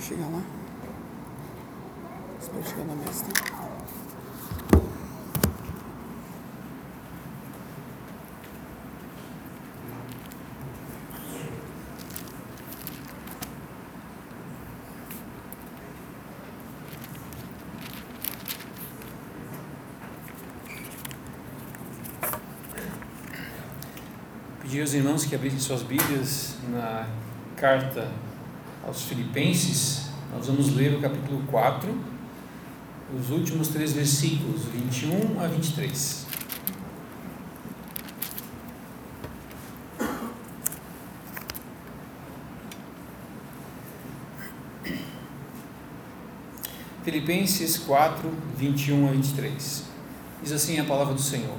chegar lá. Espero chegar na mesa, tá? Pedir aos irmãos que abrissem suas Bíblias na carta aos Filipenses. Nós vamos ler o capítulo 4, os últimos 3 versículos, 21 a 23. Filipenses 4, 21 a 23. Diz assim a palavra do Senhor: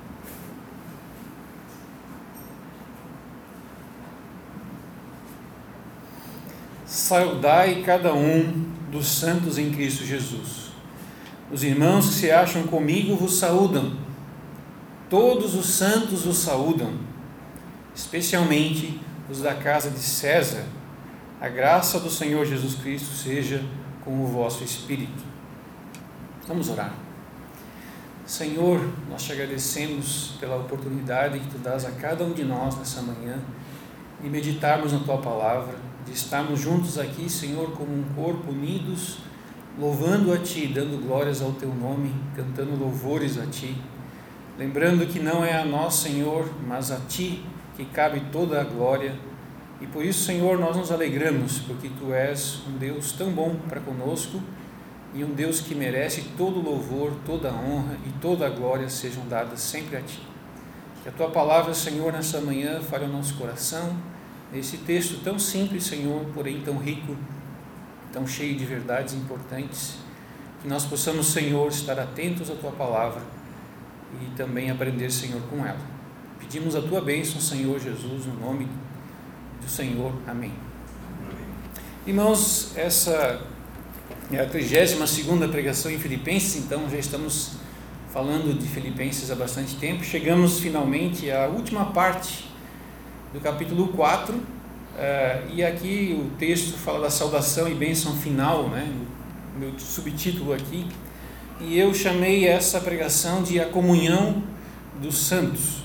Saudai cada um dos santos em Cristo Jesus. Os irmãos que se acham comigo vos saúdam. Todos os santos vos saúdam, especialmente os da casa de César. A graça do Senhor Jesus Cristo seja com o vosso espírito. Vamos orar. Senhor, nós te agradecemos pela oportunidade que tu dás a cada um de nós nessa manhã de meditarmos na tua palavra, de estarmos juntos aqui, Senhor, como um corpo, unidos, louvando a Ti, dando glórias ao Teu nome, cantando louvores a Ti, lembrando que não é a nós, Senhor, mas a Ti que cabe toda a glória. E por isso, Senhor, nós nos alegramos, porque Tu és um Deus tão bom para conosco e um Deus que merece todo louvor, toda honra e toda a glória sejam dadas sempre a Ti. Que a Tua palavra, Senhor, nessa manhã fale ao nosso coração, nesse texto tão simples, Senhor, porém tão rico, tão cheio de verdades importantes, que nós possamos, Senhor, estar atentos à Tua palavra e também aprender, Senhor, com ela. Pedimos a Tua bênção, Senhor Jesus, no nome do Senhor. Amém. Irmãos, essa é a 32ª pregação em Filipenses, então já estamos falando de Filipenses há bastante tempo. Chegamos finalmente à última parte do capítulo 4, e aqui o texto fala da saudação e bênção final, né? O meu subtítulo aqui, e eu chamei essa pregação de A Comunhão dos Santos.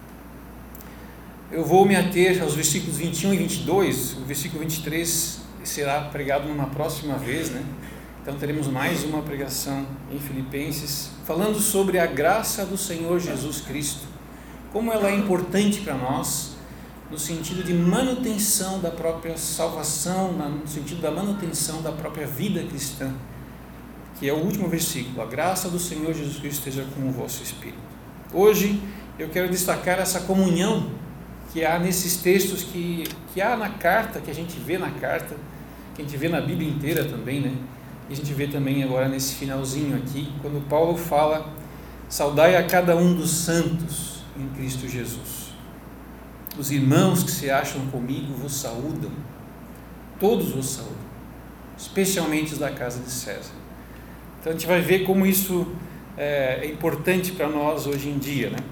Eu vou me ater aos versículos 21 e 22, o versículo 23 será pregado numa próxima vez, né? Então teremos mais uma pregação em Filipenses, falando sobre a graça do Senhor Jesus Cristo, como ela é importante para nós, no sentido de manutenção da própria salvação, no sentido da manutenção da própria vida cristã, que é o último versículo: a graça do Senhor Jesus Cristo esteja com o vosso espírito. Hoje eu quero destacar essa comunhão que há nesses textos, que há na carta, que a gente vê na carta, que a gente vê na Bíblia inteira também, né? E a gente vê também agora nesse finalzinho aqui, quando Paulo fala: saudai a cada um dos santos em Cristo Jesus. Os irmãos que se acham comigo vos saúdam. Todos vos saúdam, especialmente os da casa de César. Então a gente vai ver como isso é importante para nós hoje em dia, né?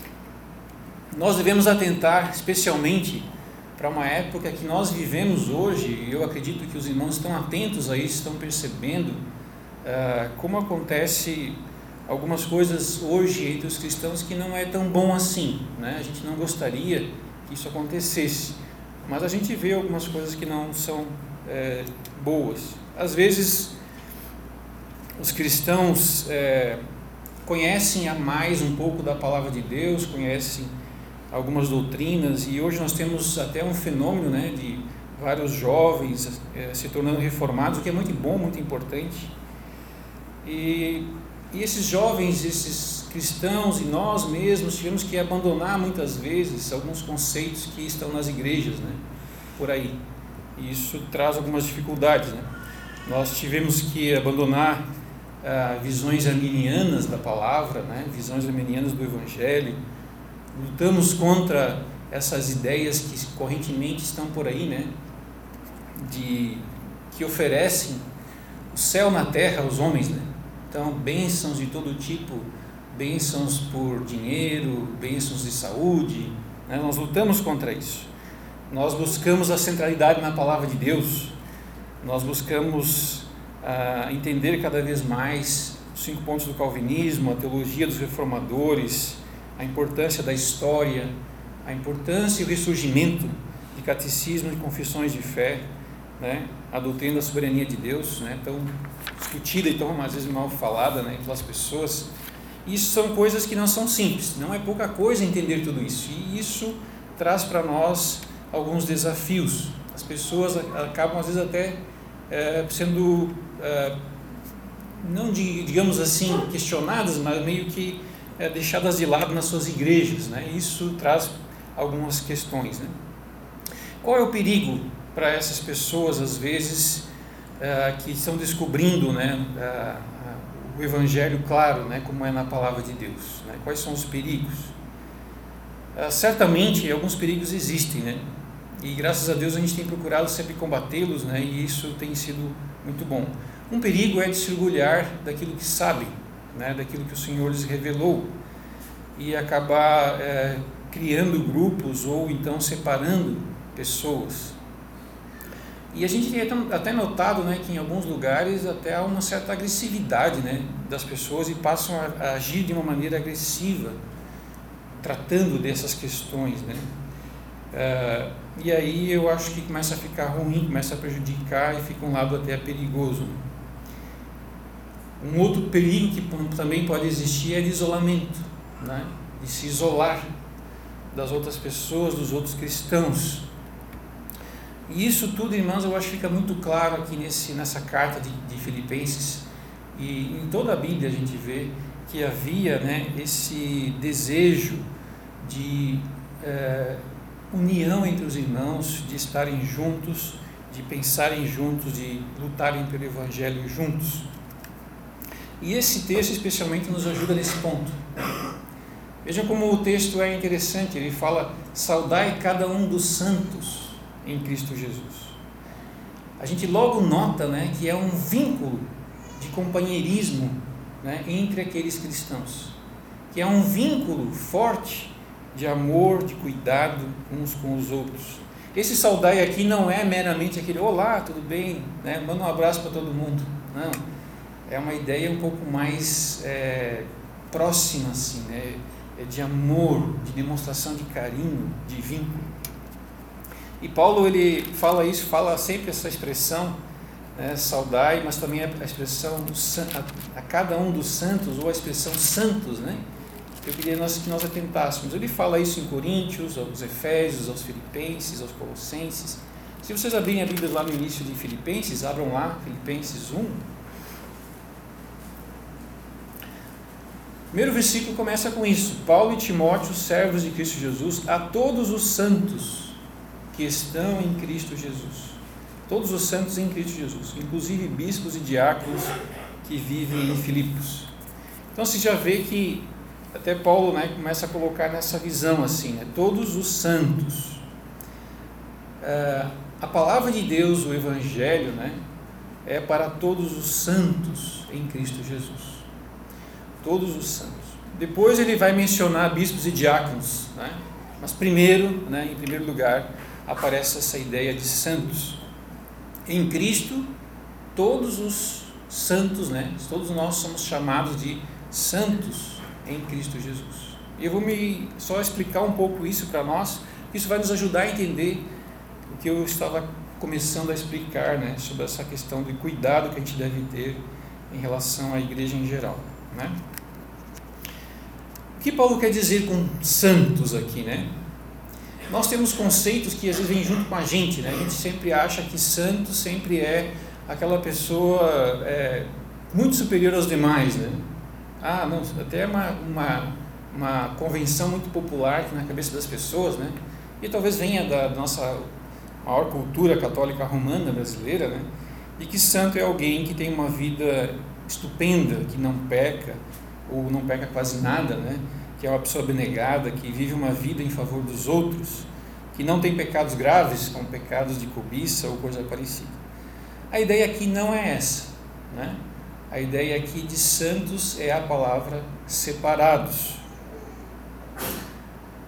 Nós devemos atentar especialmente para uma época que nós vivemos hoje, e eu acredito que os irmãos estão atentos a isso, estão percebendo como acontece algumas coisas hoje entre os cristãos que não é tão bom assim, né? A gente não gostaria que isso acontecesse, mas a gente vê algumas coisas que não são boas. Às vezes os cristãos conhecem a mais um pouco da palavra de Deus, conhecem algumas doutrinas, e hoje nós temos até um fenômeno, né, de vários jovens se tornando reformados, o que é muito bom, muito importante. E esses jovens, esses cristãos e nós mesmos tivemos que abandonar muitas vezes alguns conceitos que estão nas igrejas, né, por aí. E isso traz algumas dificuldades, né? Nós tivemos que abandonar visões arminianas da palavra, né, visões arminianas do Evangelho. Lutamos contra essas ideias que correntemente estão por aí, né, que oferecem o céu na terra aos homens, né? Então, bênçãos de todo tipo, bênçãos por dinheiro, bênçãos de saúde, né? Nós lutamos contra isso. Nós buscamos a centralidade na palavra de Deus, nós buscamos entender cada vez mais os 5 pontos do calvinismo, a teologia dos reformadores, a importância da história, a importância e o ressurgimento de catecismo e confissões de fé, né? A doutrina da soberania de Deus, né? Tão discutida e tão às vezes mal falada, né, pelas pessoas. Isso são coisas que não são simples, não é pouca coisa entender tudo isso, e isso traz para nós alguns desafios. As pessoas acabam às vezes até sendo, não digamos assim, questionadas, mas meio que deixadas de lado nas suas igrejas, né? Isso traz algumas questões, né? Qual é o perigo para essas pessoas, às vezes, que estão descobrindo, né, o Evangelho claro, né, como é na Palavra de Deus, né? Quais são os perigos? Certamente, alguns perigos existem, né? E graças a Deus a gente tem procurado sempre combatê-los, né? E isso tem sido muito bom. Um perigo é de se orgulhar daquilo que sabe, né, daquilo que o Senhor lhes revelou, e acabar criando grupos ou então separando pessoas. E a gente tem até notado, né, que em alguns lugares até há uma certa agressividade, né, das pessoas, e passam a agir de uma maneira agressiva tratando dessas questões, né? E aí eu acho que começa a ficar ruim, começa a prejudicar e fica um lado até perigoso. Um outro perigo que também pode existir é de isolamento, né? De se isolar das outras pessoas, dos outros cristãos. E isso tudo, irmãos, eu acho que fica muito claro aqui nessa carta de Filipenses, e em toda a Bíblia a gente vê que havia, né, esse desejo de união entre os irmãos, de estarem juntos, de pensarem juntos, de lutarem pelo Evangelho juntos. E esse texto especialmente nos ajuda nesse ponto. Vejam como o texto é interessante, ele fala: saudai cada um dos santos em Cristo Jesus. A gente logo nota, né, que é um vínculo de companheirismo, né, entre aqueles cristãos, que é um vínculo forte de amor, de cuidado uns com os outros. Esse saudai aqui não é meramente aquele olá, tudo bem, né, manda um abraço para todo mundo. Não, é uma ideia um pouco mais próxima, assim, né, de amor, de demonstração de carinho, de vínculo. E Paulo, ele fala isso, fala sempre essa expressão, né, saudai, mas também a expressão a cada um dos santos, ou a expressão santos, né? Eu queria que nós atentássemos. Ele fala isso em Coríntios, aos Efésios, aos Filipenses, aos Colossenses. Se vocês abrirem a Bíblia lá no início de Filipenses, abram lá, Filipenses 1. O primeiro versículo começa com isso: Paulo e Timóteo, servos de Cristo Jesus, a todos os santos que estão em Cristo Jesus. Todos os santos em Cristo Jesus, inclusive bispos e diáconos que vivem em Filipos. Então você já vê que até Paulo, né, começa a colocar nessa visão assim, né, todos os santos. A palavra de Deus, o Evangelho, né, é para todos os santos em Cristo Jesus. Todos os santos. Depois ele vai mencionar bispos e diáconos, né, mas primeiro, né, em primeiro lugar, aparece essa ideia de santos. Em Cristo, todos os santos, né, todos nós somos chamados de santos em Cristo Jesus. E eu vou só explicar um pouco isso para nós. Isso vai nos ajudar a entender o que eu estava começando a explicar, né, sobre essa questão do cuidado que a gente deve ter em relação à igreja em geral, né? O que Paulo quer dizer com santos aqui, né? Nós temos conceitos que às vezes vêm junto com a gente, né? A gente sempre acha que santo sempre é aquela pessoa muito superior aos demais, né? Não, até uma convenção muito popular na cabeça das pessoas, né? E talvez venha da nossa maior cultura católica romana brasileira, né? De que santo é alguém que tem uma vida estupenda, que não peca, ou não peca quase nada, né? Que é uma pessoa abnegada, que vive uma vida em favor dos outros, que não tem pecados graves, como pecados de cobiça ou coisa parecida. A ideia aqui não é essa, né? A ideia aqui de santos é a palavra separados.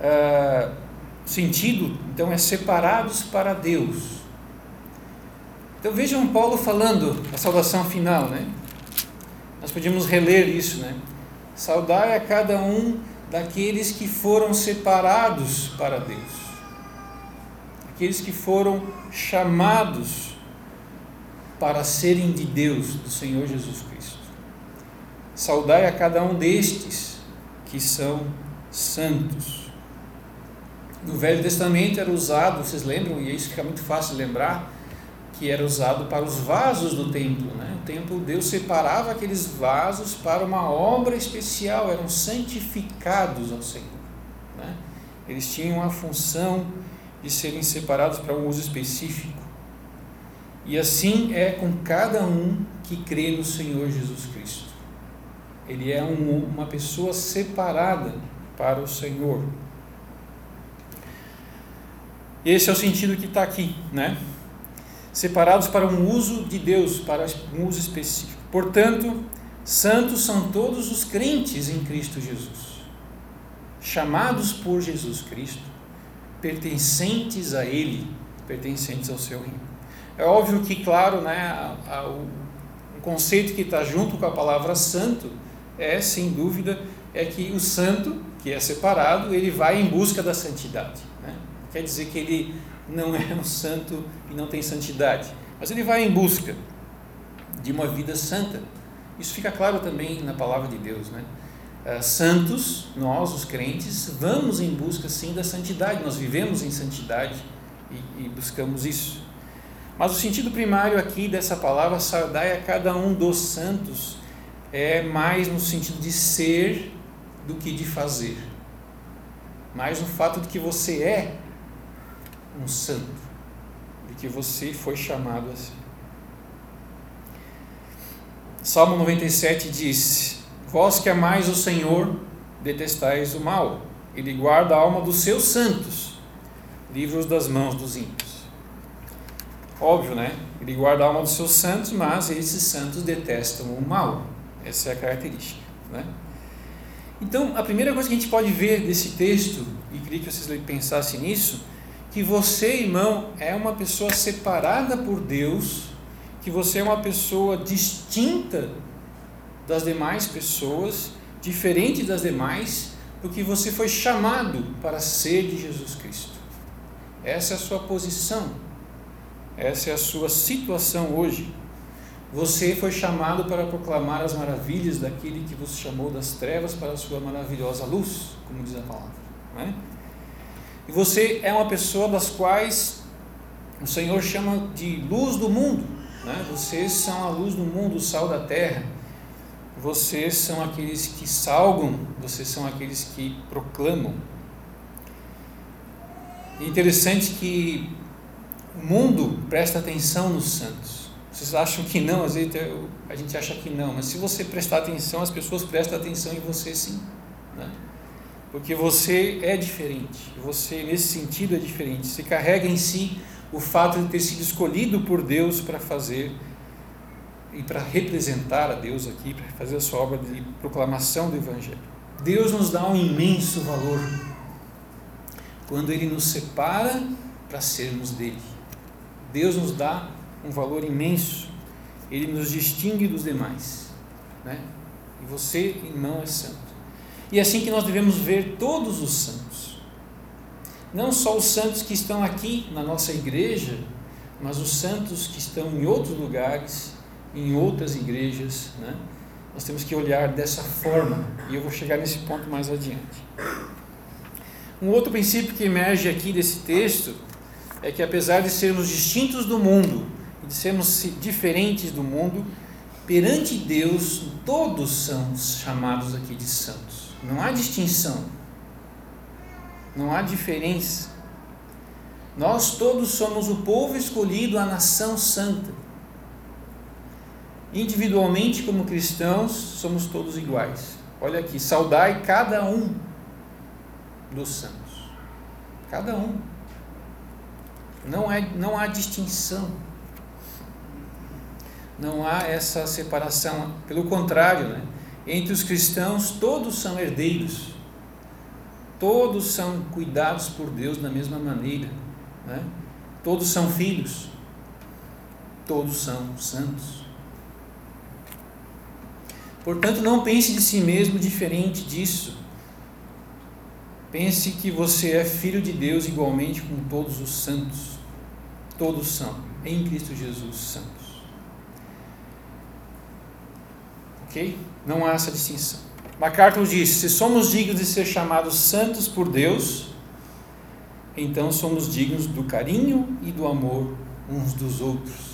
O sentido, então, é separados para Deus. Então vejam Paulo falando a saudação final, né? Nós podíamos reler isso, né? Saudai a cada um daqueles que foram separados para Deus, aqueles que foram chamados para serem de Deus, do Senhor Jesus Cristo. Saudai a cada um destes que são santos. No Velho Testamento era usado, vocês lembram, e isso fica muito fácil de lembrar, que era usado para os vasos do templo, né? O templo, Deus separava aqueles vasos para uma obra especial, eram santificados ao Senhor, né? Eles tinham a função de serem separados para um uso específico. E assim é com cada um que crê no Senhor Jesus Cristo. Ele é uma pessoa separada para o Senhor. Esse é o sentido que está aqui, né? Separados para um uso de Deus, para um uso específico. Portanto, santos são todos os crentes em Cristo Jesus, chamados por Jesus Cristo, pertencentes a Ele, pertencentes ao seu reino. É óbvio que, claro, né, o conceito que está junto com a palavra santo é, sem dúvida, é que o santo, que é separado, ele vai em busca da santidade, né? Quer dizer que ele não é um santo e não tem santidade, mas ele vai em busca de uma vida santa. Isso fica claro também na palavra de Deus, né? Santos, nós, os crentes, vamos em busca sim da santidade, nós vivemos em santidade e buscamos isso. Mas o sentido primário aqui dessa palavra, saudai a cada um dos santos, é mais no sentido de ser do que de fazer. Mais no fato de que você é um santo, de que você foi chamado assim. Salmo 97 diz: vós que amais o Senhor, detestais o mal. Ele guarda a alma dos seus santos, livra-os das mãos dos ímpios. Óbvio, né? Ele guarda a alma dos seus santos, mas esses santos detestam o mal. Essa é a característica, né? Então, a primeira coisa que a gente pode ver desse texto, e queria que vocês pensassem nisso, que você, irmão, é uma pessoa separada por Deus, que você é uma pessoa distinta das demais pessoas, diferente das demais, porque você foi chamado para ser de Jesus Cristo. Essa é a sua posição, essa é a sua situação hoje. Você foi chamado para proclamar as maravilhas daquele que vos chamou das trevas para a sua maravilhosa luz, como diz a palavra, não é? E você é uma pessoa das quais o Senhor chama de luz do mundo, né? Vocês são a luz do mundo, o sal da terra. Vocês são aqueles que salgam, vocês são aqueles que proclamam. É interessante que o mundo presta atenção nos santos. Vocês acham que não, às vezes a gente acha que não, mas se você prestar atenção, as pessoas prestam atenção em você sim, né? Porque você é diferente, você nesse sentido é diferente, você carrega em si o fato de ter sido escolhido por Deus para fazer e para representar a Deus aqui, para fazer a sua obra de proclamação do Evangelho. Deus nos dá um imenso valor quando Ele nos separa para sermos dele. Deus nos dá um valor imenso, Ele nos distingue dos demais, né? E você, irmão, é santo. E é assim que nós devemos ver todos os santos, não só os santos que estão aqui na nossa igreja, mas os santos que estão em outros lugares, em outras igrejas, né? Nós temos que olhar dessa forma, e eu vou chegar nesse ponto mais adiante. Um outro princípio que emerge aqui desse texto é que, apesar de sermos distintos do mundo, de sermos diferentes do mundo, perante Deus todos são chamados aqui de santos. Não há distinção, não há diferença. Nós todos somos o povo escolhido, a nação santa. Individualmente, como cristãos, somos todos iguais. Olha aqui, saudai cada um dos santos. Cada um. Não há distinção. Não há essa separação. Pelo contrário, né? Entre os cristãos, todos são herdeiros. Todos são cuidados por Deus da mesma maneira, né? Todos são filhos. todos são santos. Portanto, não pense de si mesmo diferente disso. Pense que você é filho de Deus igualmente como todos os santos. Todos são, em Cristo Jesus, santos. Ok? Não há essa distinção. MacArthur diz: se somos dignos de ser chamados santos por Deus, então somos dignos do carinho e do amor uns dos outros.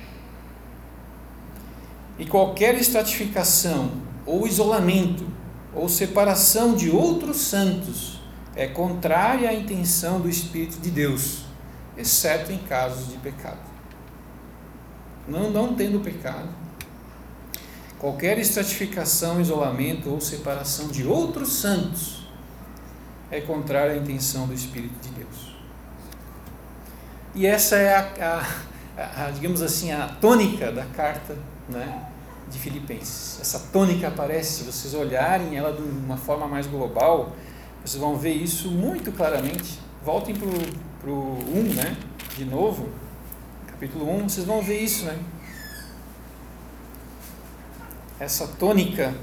E qualquer estratificação, ou isolamento, ou separação de outros santos é contrária à intenção do Espírito de Deus, exceto em casos de pecado. Não tendo pecado, qualquer estratificação, isolamento ou separação de outros santos é contrária à intenção do Espírito de Deus. E essa é digamos assim, a tônica da carta, né, de Filipenses. Essa tônica aparece, se vocês olharem ela de uma forma mais global, vocês vão ver isso muito claramente. Voltem para o 1, né, de novo, capítulo 1, vocês vão ver isso, né? Essa tônica,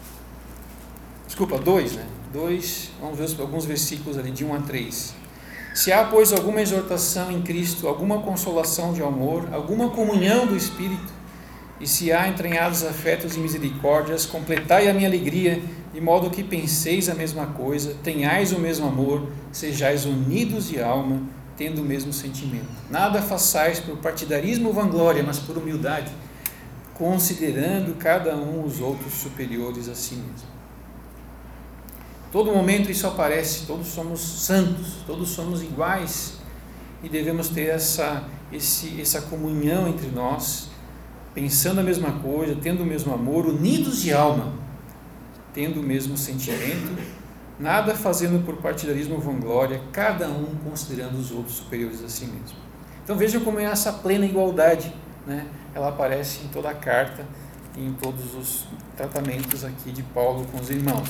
2, né? 2, vamos ver alguns versículos ali, de 1 a 3. Se há, pois, alguma exortação em Cristo, alguma consolação de amor, alguma comunhão do Espírito, e se há entranhados afetos e misericórdias, completai a minha alegria, de modo que penseis a mesma coisa, tenhais o mesmo amor, sejais unidos de alma, tendo o mesmo sentimento. Nada façais por partidarismo ou vanglória, mas por humildade, considerando cada um os outros superiores a si mesmo. Todo momento isso aparece, todos somos santos, todos somos iguais e devemos ter essa comunhão entre nós, pensando a mesma coisa, tendo o mesmo amor, unidos de alma, tendo o mesmo sentimento, nada fazendo por partidarismo ou vanglória, cada um considerando os outros superiores a si mesmo. Então vejam como é essa plena igualdade, né? Ela aparece em toda a carta e em todos os tratamentos aqui de Paulo com os irmãos.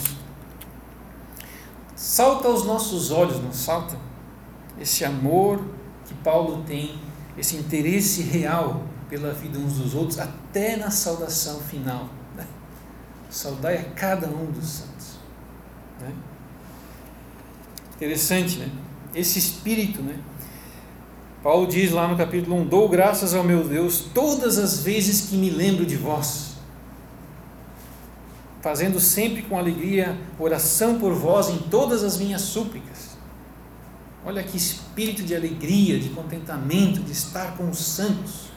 Salta aos nossos olhos, não salta? Esse amor que Paulo tem, esse interesse real pela vida uns dos outros, até na saudação final, né? Saudai a cada um dos santos, né? Interessante, né? Esse espírito, né? Paulo diz lá no capítulo 1: dou graças ao meu Deus todas as vezes que me lembro de vós, fazendo sempre com alegria oração por vós em todas as minhas súplicas. Olha que espírito de alegria, de contentamento, de estar com os santos.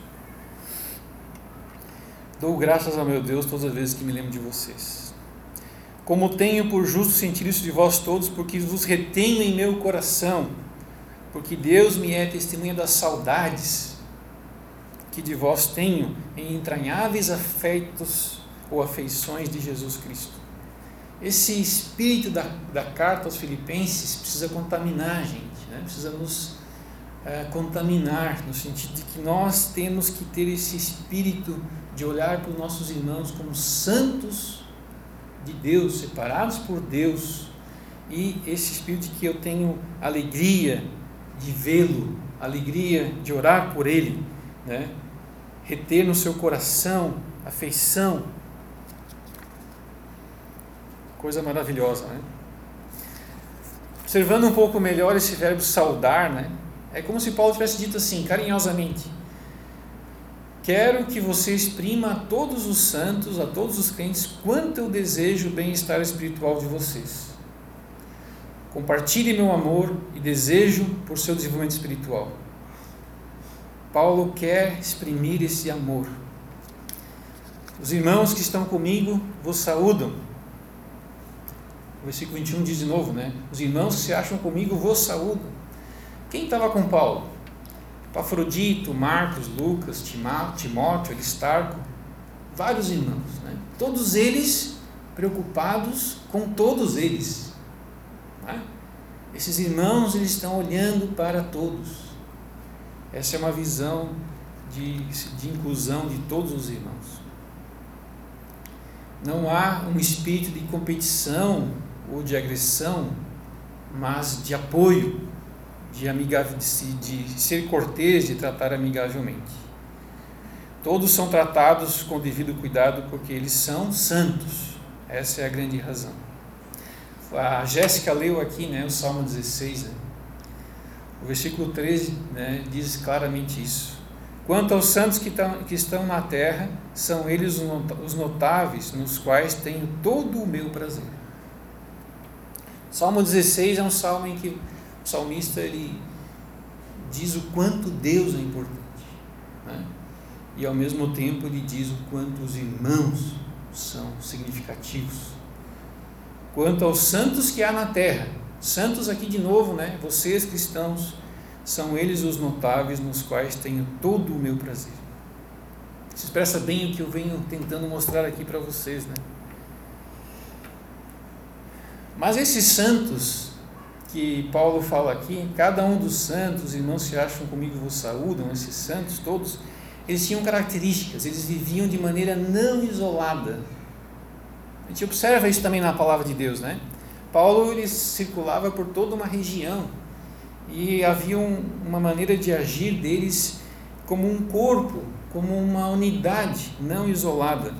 Dou graças ao meu Deus todas as vezes que me lembro de vocês. Como tenho por justo sentir isso de vós todos, porque vos retenho em meu coração, porque Deus me é testemunha das saudades que de vós tenho em entranháveis afetos ou afeições de Jesus Cristo. Esse espírito da carta aos Filipenses precisa contaminar a gente, né? Precisa nos contaminar, no sentido de que nós temos que ter esse espírito de olhar para os nossos irmãos como santos de Deus, separados por Deus, e esse espírito de que eu tenho alegria de vê-lo, alegria de orar por ele, né? Reter no seu coração afeição, coisa maravilhosa, né? Observando um pouco melhor esse verbo saudar, né? É como se Paulo tivesse dito assim, carinhosamente: quero que você exprima a todos os santos, a todos os crentes, quanto eu desejo o bem-estar espiritual de vocês. Compartilhe meu amor e desejo por seu desenvolvimento espiritual. Paulo quer exprimir esse amor. Os irmãos que estão comigo vos saúdam. O versículo 21 diz de novo, né? Os irmãos que se acham comigo vos saúdam. Quem estava com Paulo? Epafrodito, Marcos, Lucas, Timóteo, Aristarco, vários irmãos, né? Todos eles preocupados com todos eles, né? Esses irmãos, eles estão olhando para todos. Essa é uma visão de inclusão de todos os irmãos. Não há um espírito de competição ou de agressão, mas de apoio, de ser cortês, de tratar amigavelmente. Todos são tratados com devido cuidado porque eles são santos. Essa é a grande razão. A Jéssica leu aqui, né, o Salmo 16, né? O versículo 13, né, diz claramente isso. Quanto aos santos que estão na terra, são eles os notáveis, nos quais tenho todo o meu prazer. Salmo 16 é um salmo em que o salmista ele diz o quanto Deus é importante, né? E ao mesmo tempo ele diz o quanto os irmãos são significativos. Quanto aos santos que há na terra, santos aqui de novo, né? Vocês cristãos, são eles os notáveis nos quais tenho todo o meu prazer. Isso expressa bem o que eu venho tentando mostrar aqui para vocês, né? Mas esses santos que Paulo fala aqui, cada um dos santos, irmãos se acham comigo vos saúdam, esses santos todos, eles tinham características, eles viviam de maneira não isolada. A gente observa isso também na palavra de Deus, né? Paulo ele circulava por toda uma região e havia uma maneira de agir deles como um corpo, como uma unidade não isolada.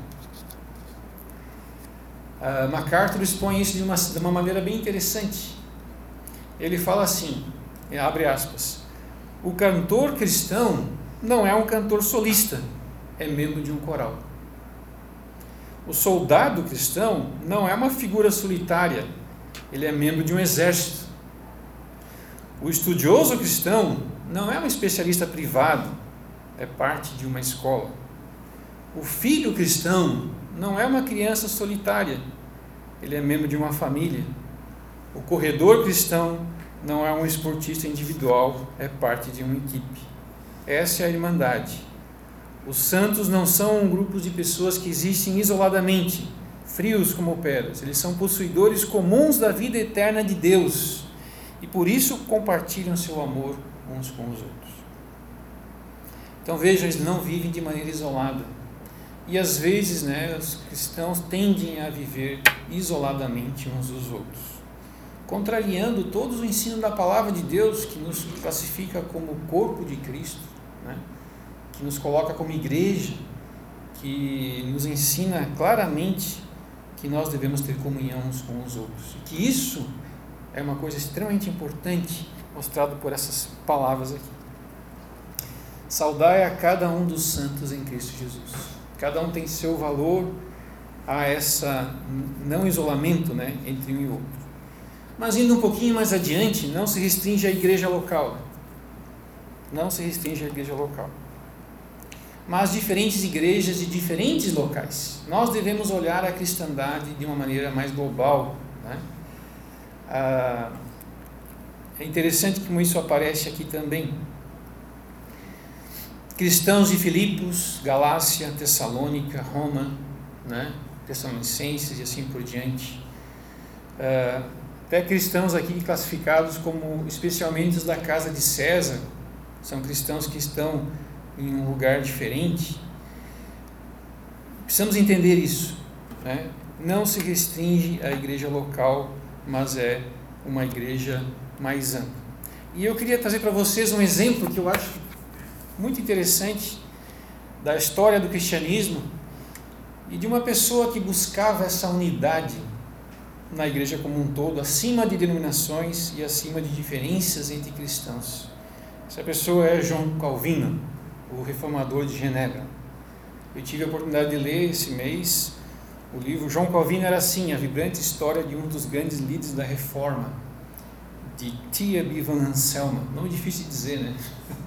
MacArthur expõe isso de uma maneira bem interessante. Ele fala assim, abre aspas, o cantor cristão não é um cantor solista, é membro de um coral. O soldado cristão não é uma figura solitária, ele é membro de um exército. O estudioso cristão não é um especialista privado, é parte de uma escola. O filho cristão não é uma criança solitária, ele é membro de uma família. O corredor cristão não é um esportista individual, é parte de uma equipe. Essa é a irmandade. Os santos não são grupos de pessoas que existem isoladamente, frios como pedras. Eles são possuidores comuns da vida eterna de Deus e por isso compartilham seu amor uns com os outros. Então vejam, eles não vivem de maneira isolada. E às vezes, né, os cristãos tendem a viver isoladamente uns dos outros, contrariando todo o ensino da palavra de Deus, que nos classifica como corpo de Cristo, né, que nos coloca como igreja, que nos ensina claramente que nós devemos ter comunhão uns com os outros. E que isso é uma coisa extremamente importante, mostrado por essas palavras aqui. Saudai a cada um dos santos em Cristo Jesus. Cada um tem seu valor a essa não isolamento, né, entre um e outro. Mas indo um pouquinho mais adiante, não se restringe à igreja local. Não se restringe à igreja local. Mas diferentes igrejas de diferentes locais. Nós devemos olhar a cristandade de uma maneira mais global, né? É interessante como isso aparece aqui também. Cristãos de Filipos, Galácia, Tessalônica, Roma, né? Tessalonicenses e assim por diante. Até cristãos aqui classificados como especialmente os da casa de César, são cristãos que estão em um lugar diferente. Precisamos entender isso, né? Não se restringe à igreja local, mas é uma igreja mais ampla. E eu queria trazer para vocês um exemplo que eu acho muito interessante da história do cristianismo e de uma pessoa que buscava essa unidade na igreja como um todo, acima de denominações e acima de diferenças entre cristãos. Essa pessoa é João Calvino, o reformador de Genebra. Eu tive a oportunidade de ler esse mês o livro. João Calvino era assim, a vibrante história de um dos grandes líderes da Reforma, de T.B. Van Anselmo, nome difícil de dizer, né?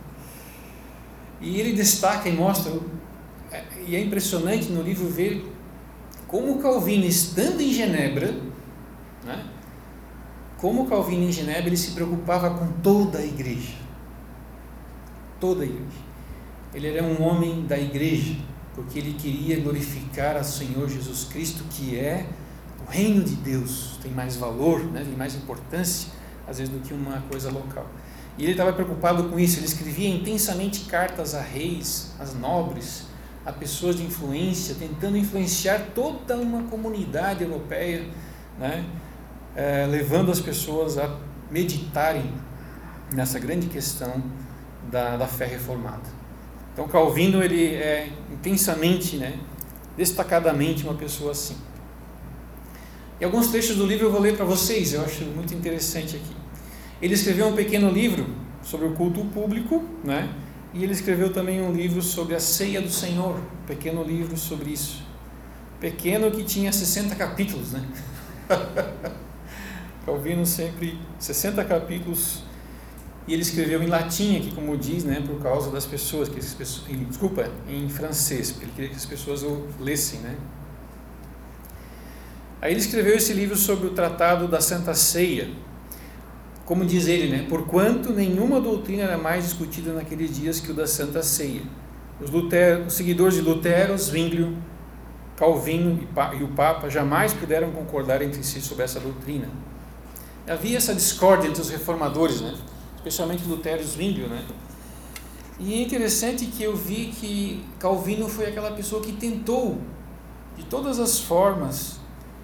E ele destaca e mostra, e é impressionante no livro ver como Calvino, estando em Genebra, né, como Calvino em Genebra, ele se preocupava com toda a igreja. Toda a igreja. Ele era um homem da igreja, porque ele queria glorificar a Senhor Jesus Cristo, que é o reino de Deus. Tem mais valor, né, tem mais importância, às vezes, do que uma coisa local. E ele estava preocupado com isso. Ele escrevia intensamente cartas a reis, a nobres, a pessoas de influência, tentando influenciar toda uma comunidade europeia, né, levando as pessoas a meditarem nessa grande questão da fé reformada. Então Calvino, ele é intensamente, destacadamente uma pessoa assim. E alguns trechos do livro eu vou ler para vocês, eu acho muito interessante aqui. Ele escreveu um pequeno livro sobre o culto público, e ele escreveu também um livro sobre a ceia do Senhor, um pequeno livro sobre isso. Pequeno, que tinha 60 capítulos, Calvino sempre 60 capítulos, e ele escreveu em latim aqui, como diz, por causa das pessoas, em francês, porque ele queria que as pessoas o lessem, Aí ele escreveu esse livro sobre o tratado da Santa Ceia, como diz ele, porquanto nenhuma doutrina era mais discutida naqueles dias que o da Santa Ceia. Os seguidores de Lutero, Zwinglio, Calvino e o Papa jamais puderam concordar entre si sobre essa doutrina. Havia essa discórdia entre os reformadores, especialmente Lutero e Zwinglio, E é interessante que eu vi que Calvino foi aquela pessoa que tentou, de todas as formas,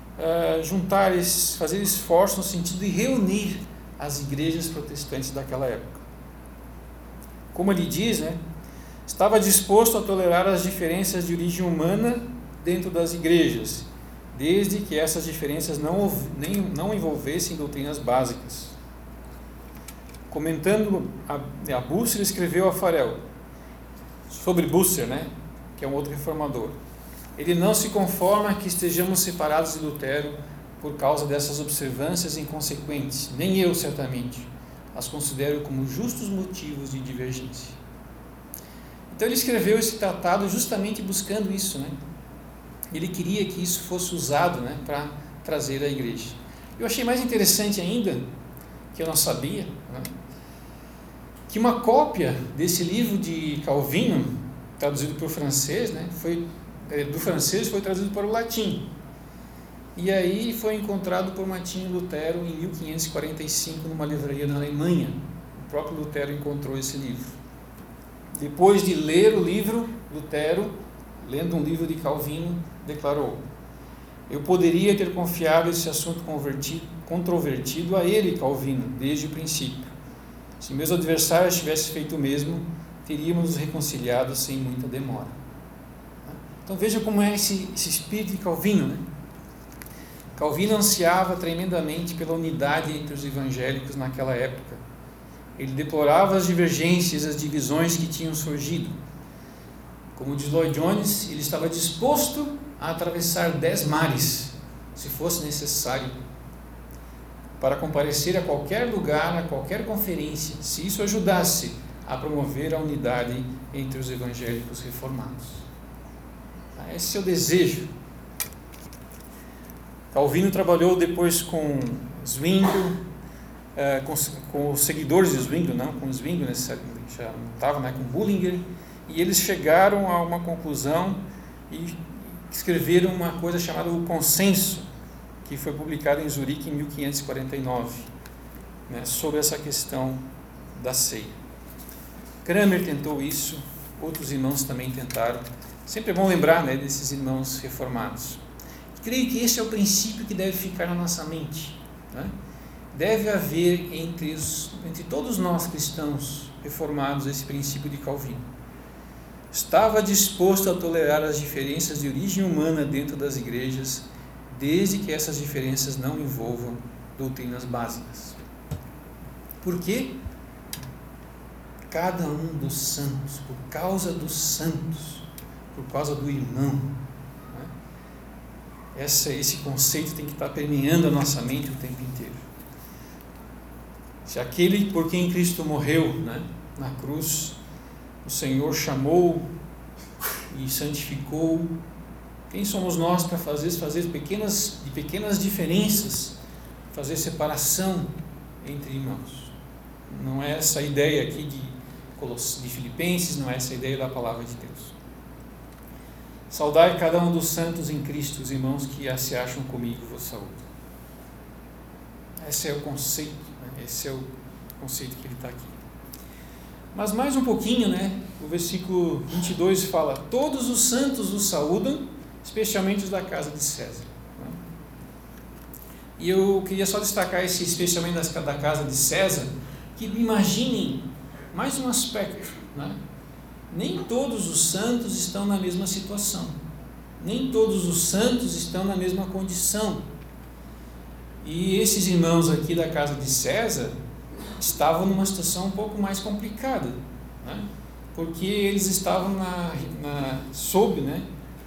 fazer esforço no sentido de reunir as igrejas protestantes daquela época. Como ele diz, estava disposto a tolerar as diferenças de origem humana dentro das igrejas, desde que essas diferenças não envolvessem doutrinas básicas. Comentando a Bucer, ele escreveu a Farel, sobre Bucer, que é um outro reformador. Ele não se conforma que estejamos separados de Lutero por causa dessas observâncias inconsequentes, nem eu certamente as considero como justos motivos de divergência. Então ele escreveu esse tratado justamente buscando isso, Ele queria que isso fosse usado, para trazer à igreja. Eu achei mais interessante ainda, que eu não sabia, que uma cópia desse livro de Calvino, traduzido para o francês, do francês foi traduzido para o latim. E aí foi encontrado por Martinho Lutero em 1545 numa livraria na Alemanha. O próprio Lutero encontrou esse livro. Depois de ler o livro, Lutero, lendo um livro de Calvino, declarou: eu poderia ter confiado esse assunto controvertido a ele, Calvino, desde o princípio. Se meus adversários tivessem feito o mesmo, teríamos nos reconciliado sem muita demora. Então veja como é esse espírito de Calvino, Calvino ansiava tremendamente pela unidade entre os evangélicos naquela época. Ele deplorava as divergências, as divisões que tinham surgido. Como diz Lloyd Jones, ele estava disposto a atravessar 10 mares, se fosse necessário, para comparecer a qualquer lugar, a qualquer conferência, se isso ajudasse a promover a unidade entre os evangélicos reformados. Esse é o desejo. Calvino trabalhou depois com Zwinglio, com os seguidores de Zwinglio, não com Zwinglio, já não estava, com Bullinger, e eles chegaram a uma conclusão e escreveram uma coisa chamada o Consenso, que foi publicado em Zurique em 1549, sobre essa questão da ceia. Cranmer tentou isso, outros irmãos também tentaram. Sempre é bom lembrar, desses irmãos reformados. Creio que esse é o princípio que deve ficar na nossa mente. Deve haver entre todos nós cristãos reformados esse princípio de Calvino. Estava disposto a tolerar as diferenças de origem humana dentro das igrejas, desde que essas diferenças não envolvam doutrinas básicas. Por quê? Cada um dos santos, por causa dos santos, por causa do irmão. Esse conceito tem que estar permeando a nossa mente o tempo inteiro. Se aquele por quem Cristo morreu, na cruz, o Senhor chamou e santificou, quem somos nós para fazer pequenas diferenças, fazer separação entre irmãos? Não é essa a ideia aqui de Filipenses, não é essa a ideia da palavra de Deus. Saudai cada um dos santos em Cristo, os irmãos que se acham comigo, vos saúdo. Esse é o conceito, esse é o conceito que ele está aqui. Mas mais um pouquinho, o versículo 22 fala: todos os santos os saúdam, especialmente os da casa de César. E eu queria só destacar esse especialmente da casa de César, que imaginem mais um aspecto, nem todos os santos estão na mesma situação. Nem todos os santos estão na mesma condição. E esses irmãos aqui da casa de César estavam numa situação um pouco mais complicada, né? Porque eles estavam sob, né,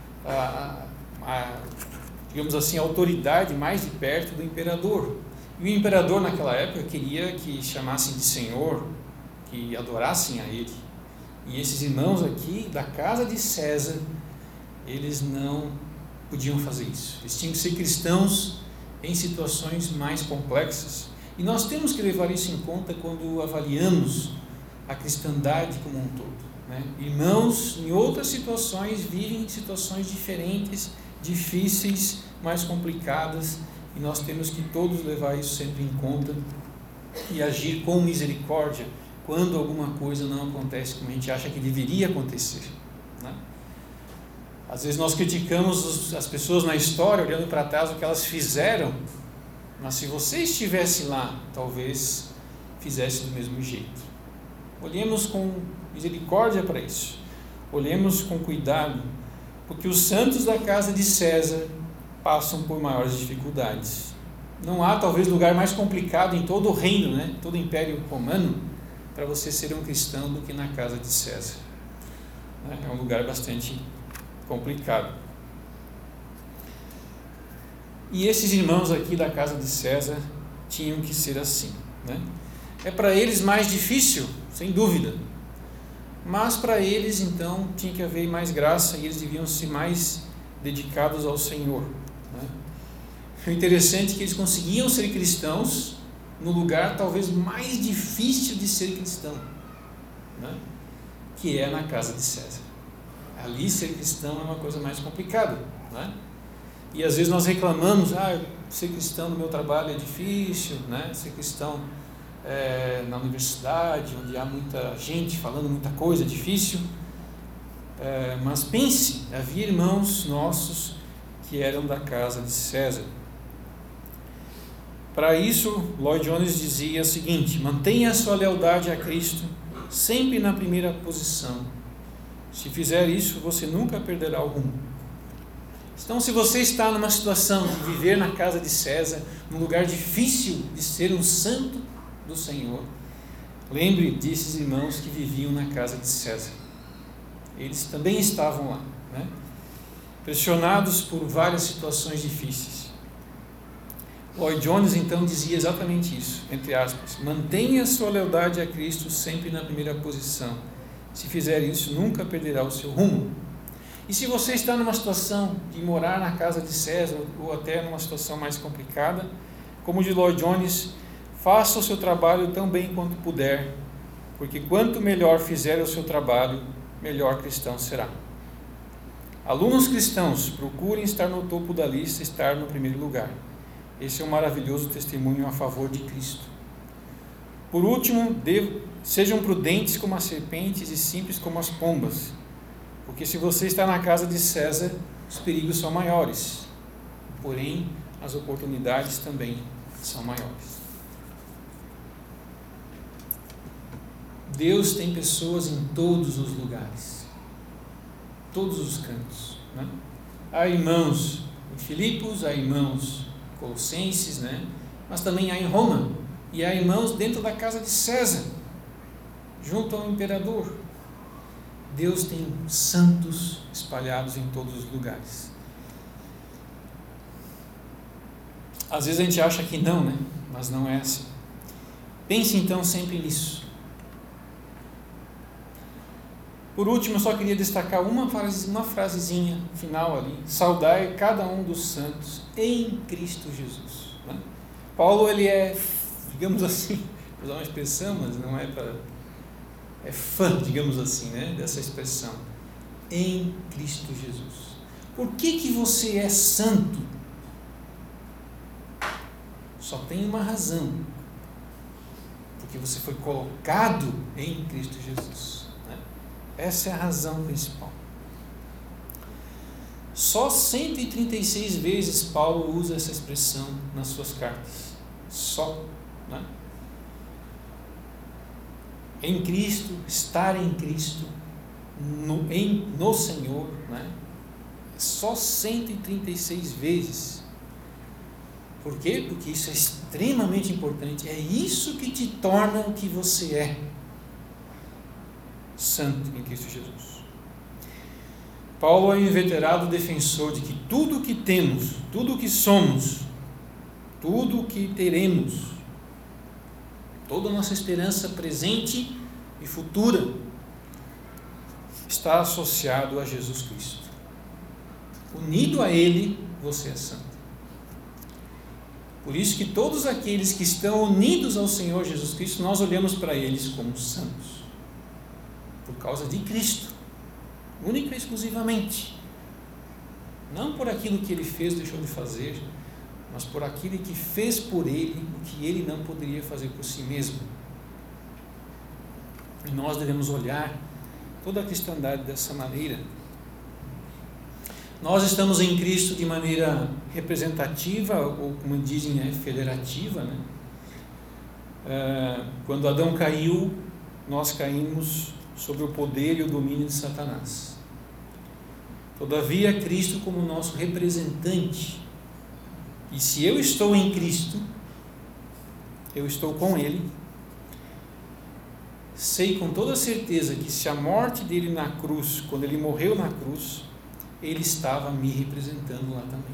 digamos assim, a autoridade mais de perto do imperador. E o imperador naquela época queria que chamassem de Senhor, que adorassem a ele. E esses irmãos aqui da casa de César, eles não podiam fazer isso. Eles tinham que ser cristãos em situações mais complexas. E nós temos que levar isso em conta quando avaliamos a cristandade como um todo, né? Irmãos em outras situações vivem situações diferentes, difíceis, mais complicadas, e nós temos que todos levar isso sempre em conta e agir com misericórdia quando alguma coisa não acontece como a gente acha que deveria acontecer, né? Às vezes nós criticamos as pessoas na história, olhando para trás o que elas fizeram, mas se você estivesse lá, talvez fizesse do mesmo jeito. Olhemos com misericórdia para isso, olhemos com cuidado, porque os santos da casa de César passam por maiores dificuldades. Não há talvez lugar mais complicado em todo o reino, né, todo o Império Romano, para você ser um cristão do que na casa de César. É um lugar bastante complicado. E esses irmãos aqui da casa de César tinham que ser assim, né? É para eles mais difícil, sem dúvida, mas para eles então tinha que haver mais graça e eles deviam ser mais dedicados ao Senhor, né? O interessante é que eles conseguiam ser cristãos no lugar talvez mais difícil de ser cristão, né? Que é na casa de César. Ali ser cristão é uma coisa mais complicada, né? E às vezes nós reclamamos, ser cristão no meu trabalho é difícil, né? Ser cristão na universidade, onde há muita gente falando muita coisa, é difícil. Mas pense, havia irmãos nossos que eram da casa de César. Para isso, Lloyd Jones dizia o seguinte: mantenha a sua lealdade a Cristo sempre na primeira posição. Se fizer isso, você nunca perderá o rumo. Então, se você está numa situação de viver na casa de César, num lugar difícil de ser um santo do Senhor, lembre desses irmãos que viviam na casa de César. Eles também estavam lá, né? Pressionados por várias situações difíceis. Lloyd Jones então dizia exatamente isso, entre aspas: mantenha sua lealdade a Cristo sempre na primeira posição. Se fizer isso, nunca perderá o seu rumo. E se você está numa situação de morar na casa de César, ou até numa situação mais complicada, como de Lloyd Jones, faça o seu trabalho tão bem quanto puder, porque quanto melhor fizer o seu trabalho, melhor cristão será. Alunos cristãos, procurem estar no topo da lista, estar no primeiro lugar. Esse é um maravilhoso testemunho a favor de Cristo. Por último, sejam prudentes como as serpentes e simples como as pombas, porque se você está na casa de César, os perigos são maiores, porém as oportunidades também são maiores. Deus tem pessoas em todos os lugares, todos os cantos, né? Há irmãos em Filipos, há irmãos em Colossenses, né? Mas também há em Roma, e há irmãos dentro da casa de César, junto ao imperador. Deus tem santos espalhados em todos os lugares. Às vezes a gente acha que não, né? Mas não é assim. Pense então sempre nisso. Por último, eu só queria destacar uma frasezinha final ali: saudai cada um dos santos em Cristo Jesus, né? Paulo, ele é, digamos assim, vou usar uma expressão, mas não é para... é fã, digamos assim, né, dessa expressão, em Cristo Jesus. Por que você é santo? Só tem uma razão: porque você foi colocado em Cristo Jesus, né? Essa é a razão principal. Só 136 vezes Paulo usa essa expressão nas suas cartas. Só, né? Em Cristo, estar em Cristo, no Senhor, né? Só 136 vezes. Por quê? Porque isso é extremamente importante. É isso que te torna o que você é. Santo em Cristo Jesus. Paulo é um inveterado defensor de que tudo o que temos, tudo o que somos, tudo o que teremos, toda a nossa esperança presente e futura está associado a Jesus Cristo. Unido a Ele, você é santo. Por isso que todos aqueles que estão unidos ao Senhor Jesus Cristo, nós olhamos para eles como santos. Por causa de Cristo. Única e exclusivamente. Não por aquilo que Ele fez, deixou de fazer, mas por aquilo que fez por Ele, o que Ele não poderia fazer por si mesmo. E nós devemos olhar toda a cristandade dessa maneira. Nós estamos em Cristo de maneira representativa, ou como dizem, federativa, né? Quando Adão caiu, nós caímos sob o poder e o domínio de Satanás. Todavia, Cristo como nosso representante. E se eu estou em Cristo, eu estou com Ele, sei com toda certeza que se a morte dele na cruz, quando Ele morreu na cruz, Ele estava me representando lá também.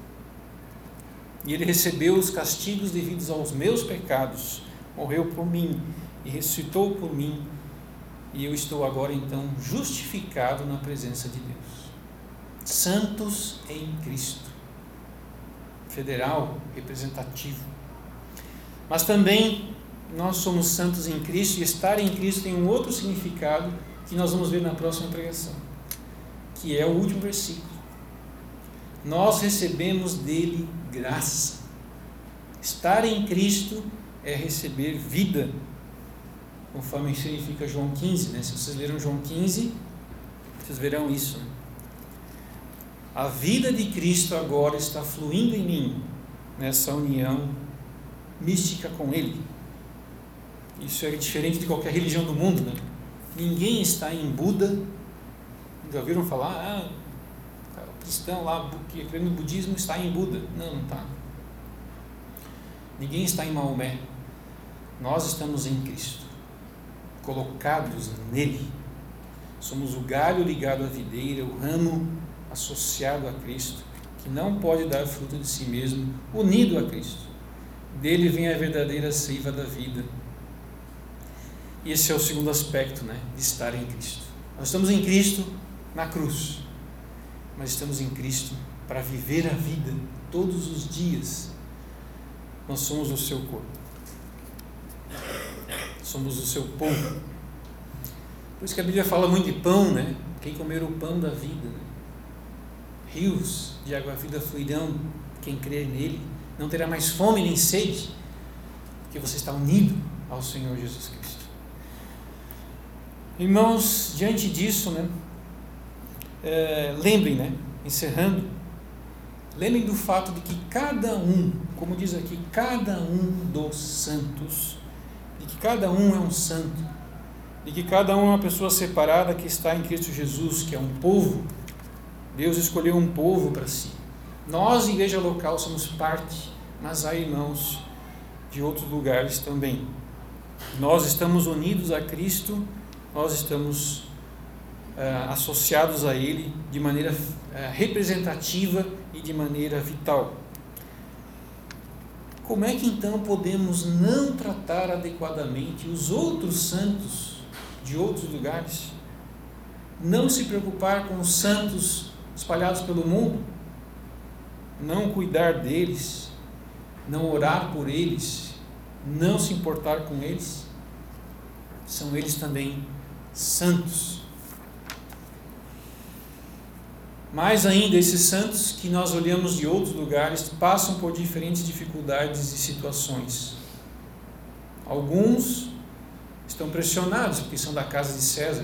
E Ele recebeu os castigos devidos aos meus pecados, morreu por mim e ressuscitou por mim, e eu estou agora então justificado na presença de Deus. Santos em Cristo. Federal, representativo. Mas também nós somos santos em Cristo, e estar em Cristo tem um outro significado que nós vamos ver na próxima pregação, que é o último versículo. Nós recebemos dele graça. Estar em Cristo é receber vida, conforme significa João 15, né? Se vocês leram João 15, vocês verão isso, né? A vida de Cristo agora está fluindo em mim, nessa união mística com Ele. Isso é diferente de qualquer religião do mundo, né? Ninguém está em Buda. Já ouviram falar? O cristão lá que crê no budismo está em Buda. Não está. Ninguém está em Maomé. Nós estamos em Cristo, colocados nele. Somos o galho ligado à videira, o ramo associado a Cristo, que não pode dar fruto de si mesmo, unido a Cristo. Dele vem a verdadeira seiva da vida. E esse é o segundo aspecto, né, de estar em Cristo. Nós estamos em Cristo na cruz, mas estamos em Cristo para viver a vida todos os dias. Nós somos o seu corpo, somos o seu povo. Por isso que a Bíblia fala muito de pão, né? Quem comer o pão da vida, né? Rios de água viva fluirão, quem crer nele não terá mais fome nem sede, porque você está unido ao Senhor Jesus Cristo. Irmãos, diante disso, né, lembrem, né, encerrando, lembrem do fato de que cada um, como diz aqui, cada um dos santos, de que cada um é um santo, de que cada um é uma pessoa separada que está em Cristo Jesus, que é um povo. Deus escolheu um povo para si. Nós, igreja local, somos parte, mas há irmãos de outros lugares também. Nós estamos unidos a Cristo, nós estamos associados a Ele de maneira representativa e de maneira vital. Como é que então podemos não tratar adequadamente os outros santos de outros lugares? Não se preocupar com os santos espalhados pelo mundo? Não cuidar deles? Não orar por eles? Não se importar com eles? São eles também santos. Mais ainda, esses santos que nós olhamos de outros lugares passam por diferentes dificuldades e situações. Alguns estão pressionados porque são da casa de César.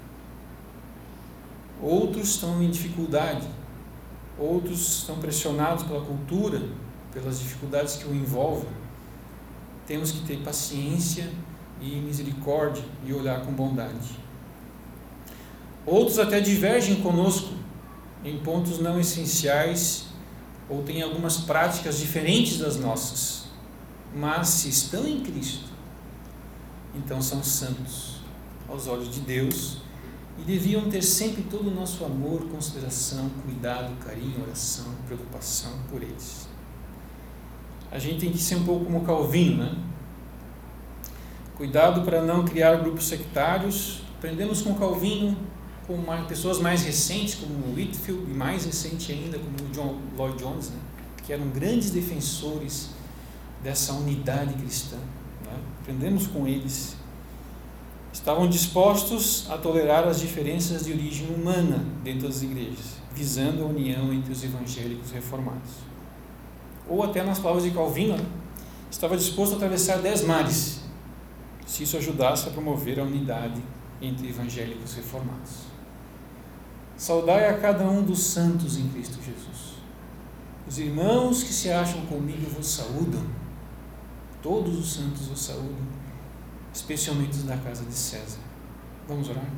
Outros estão em dificuldade. Outros estão pressionados pela cultura, pelas dificuldades que o envolvem. Temos que ter paciência e misericórdia e olhar com bondade. Outros até divergem conosco em pontos não essenciais ou têm algumas práticas diferentes das nossas, mas se estão em Cristo, então são santos aos olhos de Deus e deviam ter sempre todo o nosso amor, consideração, cuidado, carinho, oração, preocupação por eles. A gente tem que ser um pouco como Calvino, né? Cuidado para não criar grupos sectários. Aprendemos com Calvino, com pessoas mais recentes, como Whitefield, e mais recente ainda, como John Lloyd Jones, né? Que eram grandes defensores dessa unidade cristã. Né? Aprendemos com eles. Estavam dispostos a tolerar as diferenças de origem humana dentro das igrejas, visando a união entre os evangélicos reformados. Ou até nas palavras de Calvino, né? Estava disposto a atravessar 10 mares, se isso ajudasse a promover a unidade entre evangélicos reformados. Saudai a cada um dos santos em Cristo Jesus. Os irmãos que se acham comigo vos saúdam. Todos os santos vos saúdam, especialmente os da casa de César. Vamos orar?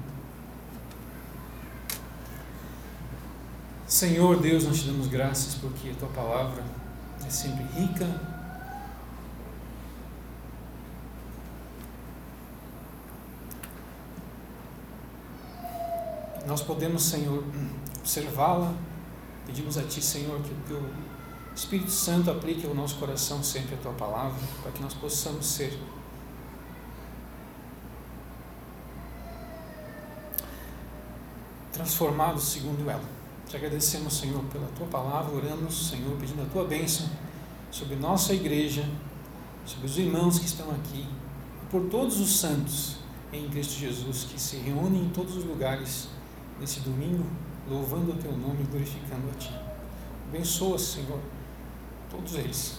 Senhor Deus, nós te damos graças porque a tua palavra é sempre rica, nós podemos, Senhor, observá-la. Pedimos a Ti, Senhor, que o Teu Espírito Santo aplique ao nosso coração sempre a Tua palavra, para que nós possamos ser transformados segundo ela. Te agradecemos, Senhor, pela Tua palavra, oramos, Senhor, pedindo a Tua bênção sobre nossa igreja, sobre os irmãos que estão aqui, e por todos os santos em Cristo Jesus, que se reúnem em todos os lugares nesse domingo, louvando o Teu nome e glorificando a Ti. Abençoa, Senhor, todos eles.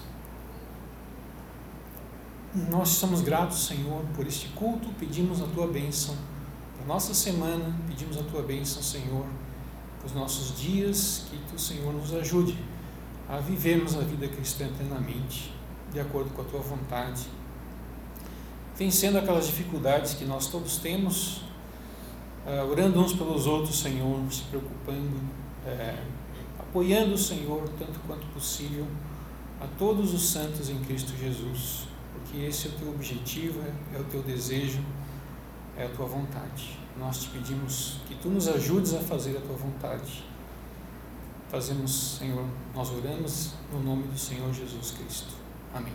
Nós estamos gratos, Senhor, por este culto, pedimos a Tua bênção para a nossa semana, pedimos a Tua bênção, Senhor, para os nossos dias, que Tu, Senhor, nos ajude a vivermos a vida cristã plenamente, de acordo com a Tua vontade, vencendo aquelas dificuldades que nós todos temos, orando uns pelos outros, Senhor, se preocupando, apoiando o Senhor tanto quanto possível a todos os santos em Cristo Jesus, porque esse é o Teu objetivo, é o Teu desejo, é a Tua vontade. Nós te pedimos que Tu nos ajudes a fazer a Tua vontade. Fazemos, Senhor, nós oramos no nome do Senhor Jesus Cristo. Amém.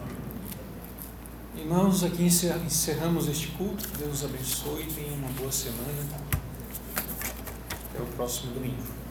Irmãos, aqui encerramos este culto. Deus abençoe e tenha uma boa semana. Até o próximo domingo.